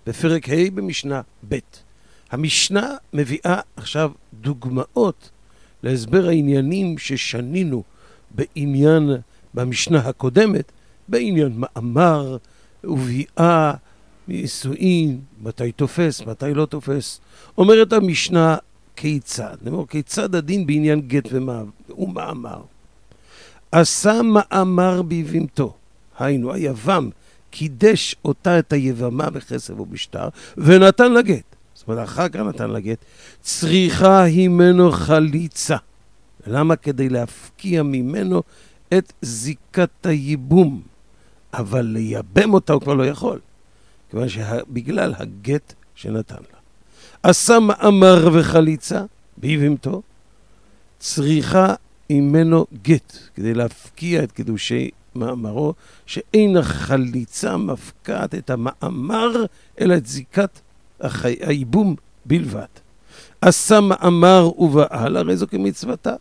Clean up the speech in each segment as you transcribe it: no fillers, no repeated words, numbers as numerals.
בפרק ה' במשנה ב'. המשנה מביאה עכשיו דוגמאות להסבר העניינים ששנינו בעניין במשנה הקודמת, בעניין מאמר וביאה, נישואין, מתי תופס, מתי לא תופס. אומרת המשנה כיצד? נאמר, כיצד הדין בעניין גט ומאמר? עשה מאמר ביבמתו, היינו, היבם קידש אותה את היבמה בכסף ובשטר, ונתן לה גט. זאת אומרת, אחר כך נתן לה גט. צריכה ממנו חליצה. למה? כדי להפקיע ממנו את זיקת הייבום. אבל לייבם אותה הוא כבר לא יכול. כיוון שבגלל הגט שנתן לה. עשה מאמר וחליצה ביבמתו, צריכה ממנו גט, כדי להפקיע את קידושי מאמרו, שאין החליצה מפקעת את המאמר, אלא את זיקת הייבום בלבד. עשה מאמר ובעל, הרי זו כמצוותה,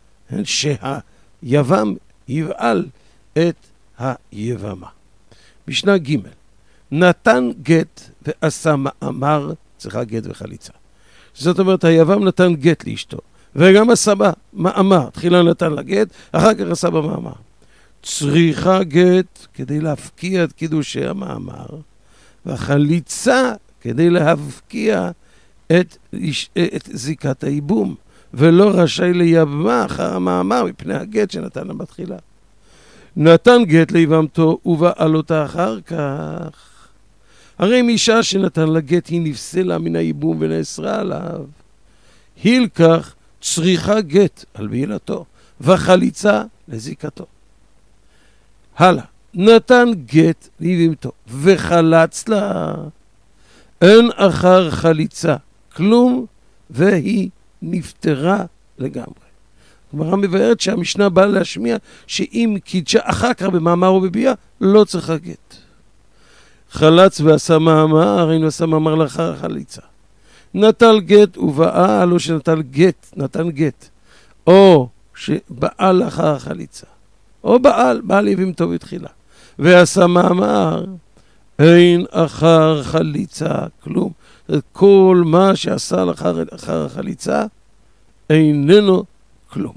שהיבם יבעל את היבמה. משנה ג' נתן גט ועשה מאמר, צריכה גט וחליצה. זאת אומרת, היבם נתן גט לאשתו, וגם עשה בה מאמר. תחילה נתן לה גט, אחר כך עשה בה מאמר. צריכה גט כדי להפקיע את קידושי המאמר, והחליצה כדי להפקיע את זיקת הייבום, ולא רשאי לייבמה אחר המאמר מפני הגט שנתן לה בתחילה. נתן גט ליבמתו ובעל אותה אחר כך. הרי מאישה שנתן לה גט היא נפסלה מן הייבום ונאסרה עליו. הילקח צריכה גט על בעילתו וחליצה לזיקתו. הלאה, נתן גט ליבמתו וחלץ לה, אין אחר חליצה כלום, והיא נפטרה לגמרי. הגמרא מבארת שהמשנה באה להשמיע שאם קידשה אחר כך במאמר או בביאה, לא צריכה גט. חלץ ועשה מאמר, היינו עשה מאמר לאחר החליצה. נטל גט ובעל, או שנטל גט, נתן גט, או שבעל לאחר החליצה, או בעל יבמתו בתחילה, ועשה מאמר, אין אחר חליצה כלום. כל מה שעשה לאחר החליצה איננו כלום.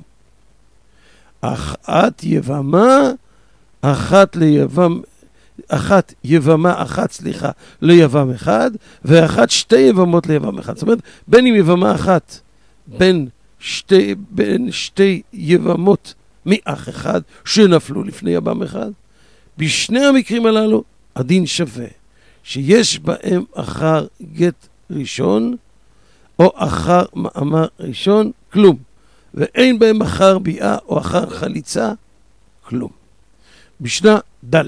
אחת יבמה, אחת ליבם אחד, ואחת שתי יבמות ליבם אחד. זאת אומרת, בין אם יבמה אחת, בין שתי יבמות מאח אחד שנפלו לפני יבם אחד, בשני המקרים הללו הדין שווה, שיש בהם אחר גט ראשון, או אחר מאמר ראשון, כלום. ואין בהם אחר ביאה או אחר חליצה, כלום. משנה ד'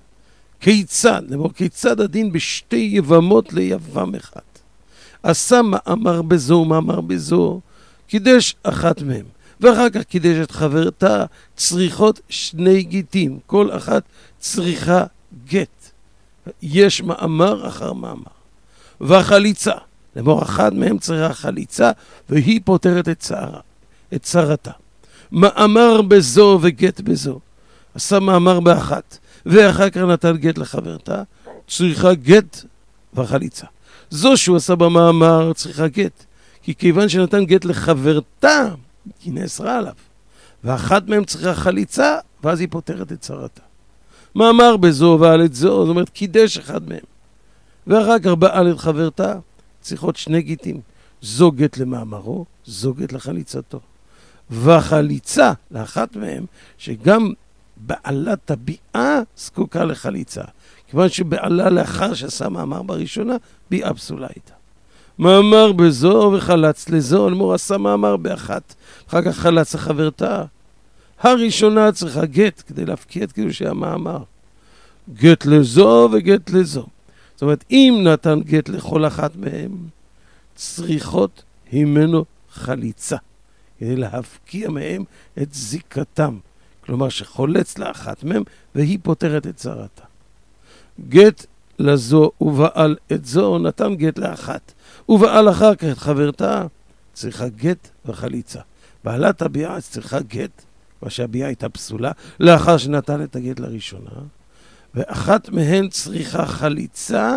כיצד הדין בשתי יבמות ליבם אחד? עשה מאמר בזו ומאמר בזו, קידש אחת מהם, ואחר כך קידש את חברתה, צריכות שני גיטים, כל אחת צריכה גט. יש מאמר אחר מאמר. והחליצה, למור אחד מהם צריכה חליצה, והיא פותרת את צרתה. מאמר בזו וגט בזו. עשה מאמר באחת, ואחר כך נתן גט לחברתה, צריכה גט וחליצה. זו שהוא עשה במאמר צריכה גט, כי כיוון שנתן גט לחברתה, היא נאסרה עליו. ואחת מהם צריכה חליצה, ואז היא פותרת את צרתה. מאמר בזו ועל את זו, זאת אומרת, קידש אחד מהם. ואחר כך בעל את חברתה, צריכות שני גיטים. זו גט למאמרו, זו גט לחליצתו. והחליצה לאחת מהם, שגם בעלת הביאה זקוקה לחליצה. כיוון שבעלה לאחר שעשה מאמר בראשונה, ביאה פסולה איתה. מאמר בזו וחלץ לזו, נאמר עשה מאמר באחת, אחר כך חלץ לחברתה. הראשונה צריכה גט כדי להפקיע את קידושי המאמר. גט לזו וגט לזו. זאת אומרת, אם נתן גט לכל אחת מהם, צריכות ממנו חליצה, כדי להפקיע מהם את זיקתם. כלומר שחולץ לאחת מהם, והיא פותרת את צרתה. גט לזו ובעל את זו, נתן גט לאחת. ובעל אחר כך את חברתה, צריכה גט וחליצה. בעלת הביאה צריכה גט, מה שהביאה הייתה פסולה, לאחר שנתן את הגט לראשונה. ואחת מהן צריכה חליצה,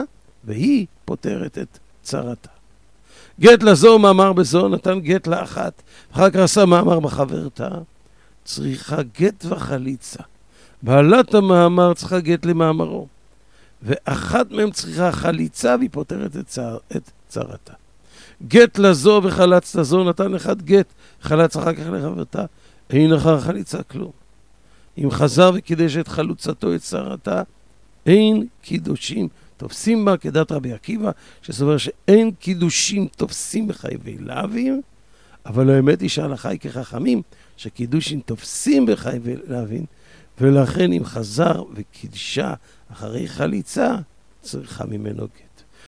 והיא פותרת את צרתה. גט לזו מאמר בזו, נתן גט לאחת, אחר כך עשה מאמר בחברתה, צריכה גט וחליצה. בעלת המאמר צריכה גט למאמרו, ואחת מהם צריכה חליצה והיא פותרת את צרתה. גט לזו וחלץ לזו, נתן אחד גט, חלץ אחר כך לחברתה, אין אחר חליצה כלום. אם חזר וקידש את חלוצתו את צרתה, אין קידושים תופסים בה, כדת רבי עקיבא, שסובר שאין קידושים תופסים בחייבי להבים, אבל האמת היא שההלכה היא כחכמים, שקידושים תופסים בחייבי להבים, ולכן אם חזר וקידשה אחרי חליצה, צריכה ממנו גט.